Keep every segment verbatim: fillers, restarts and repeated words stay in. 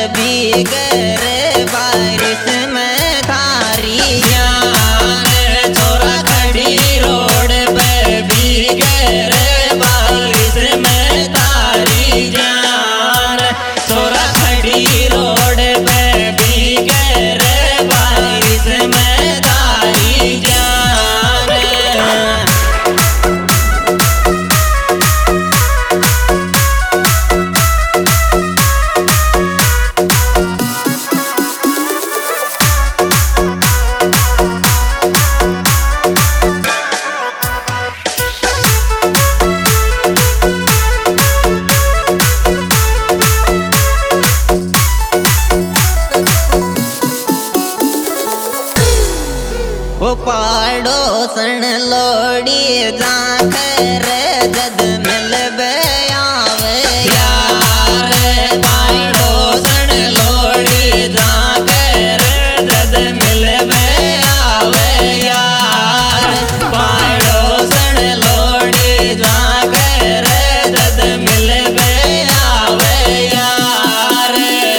भीगे रे बारिश में थारी जान। छोरा खड़ी रोड पे भीगे रे बारिश में थारी जान। छोरा खड़ी रोड पे भीगे रे बारिश में थारी जान। वो पाड़ोसन लोड़ी जाकर जद मिल बे आवे यार। पाड़ोसन लोड़ी जाकर जद मिल बे आवे यार। पाड़ोसन लोड़ी जाकर जद मिल बे आवे यार।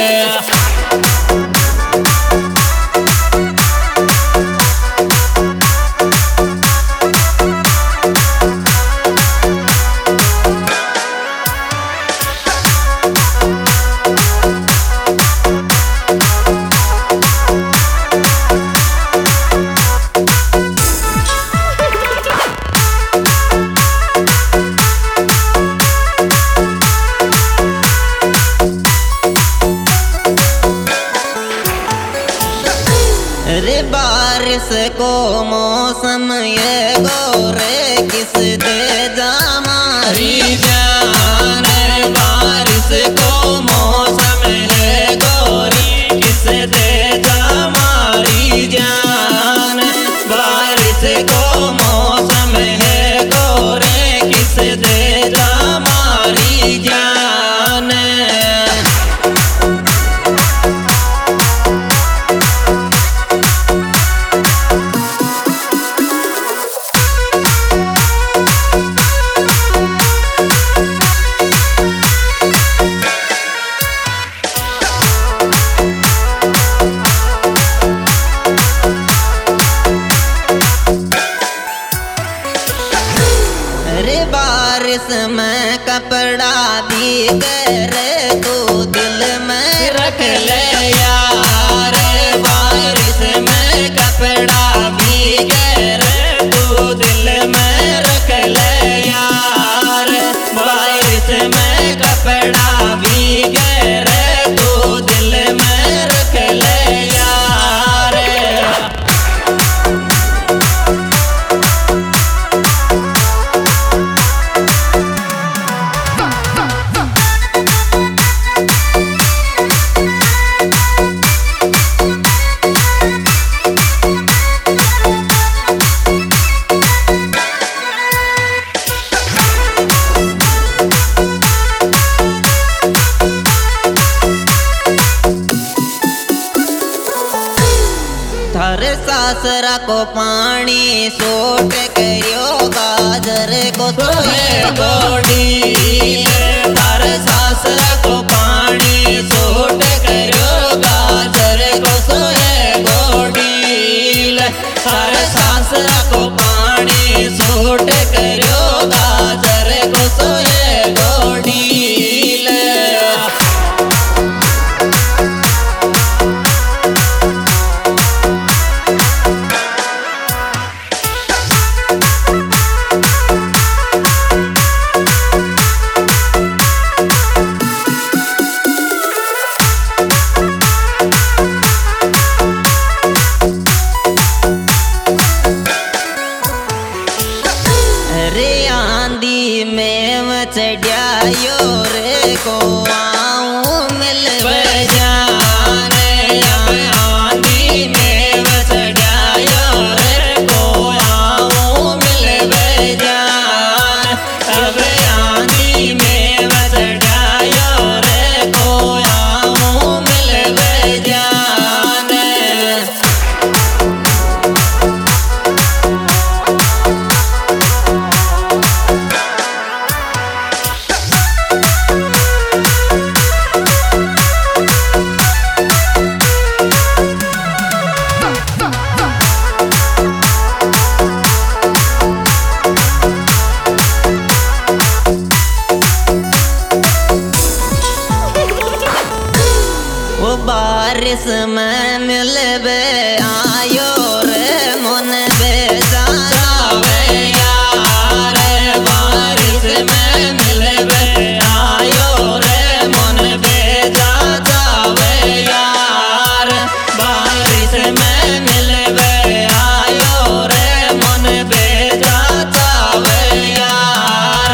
रे बारिश को मौसम ये गोरे किस दे जा मारी जान। बारिश को मौसम है गोरी किस दे जा मारी जान। बारिश को मौसम है गोरे किस दे जा मारी जान। रे बारिश में कपड़ा भीगे रे तू दिल में रख ले यार। बारिश में कपड़ा भीगे रे तू दिल में रख ले यार। बारिश में कपड़ा भीगे रे तू दिल में रख ले यार। थारे सासरा को पानी सोट करियो गाजर को सोए गोडी। थारे सासरा को पानी सोट करियो गाजर को सोए गोडी। थारे सासरा को पानी सोट करियो गाजर को सोए गोडी। वो बारिश में मिलबे आयो रे मन बेजा जावे यार बारिश में मिलबे आयो रे मन बेजा जावे यार बारिश में मिलबे आयो रे मन बेजा जावे यार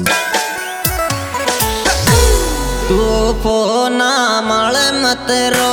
तू फोना मल मत रो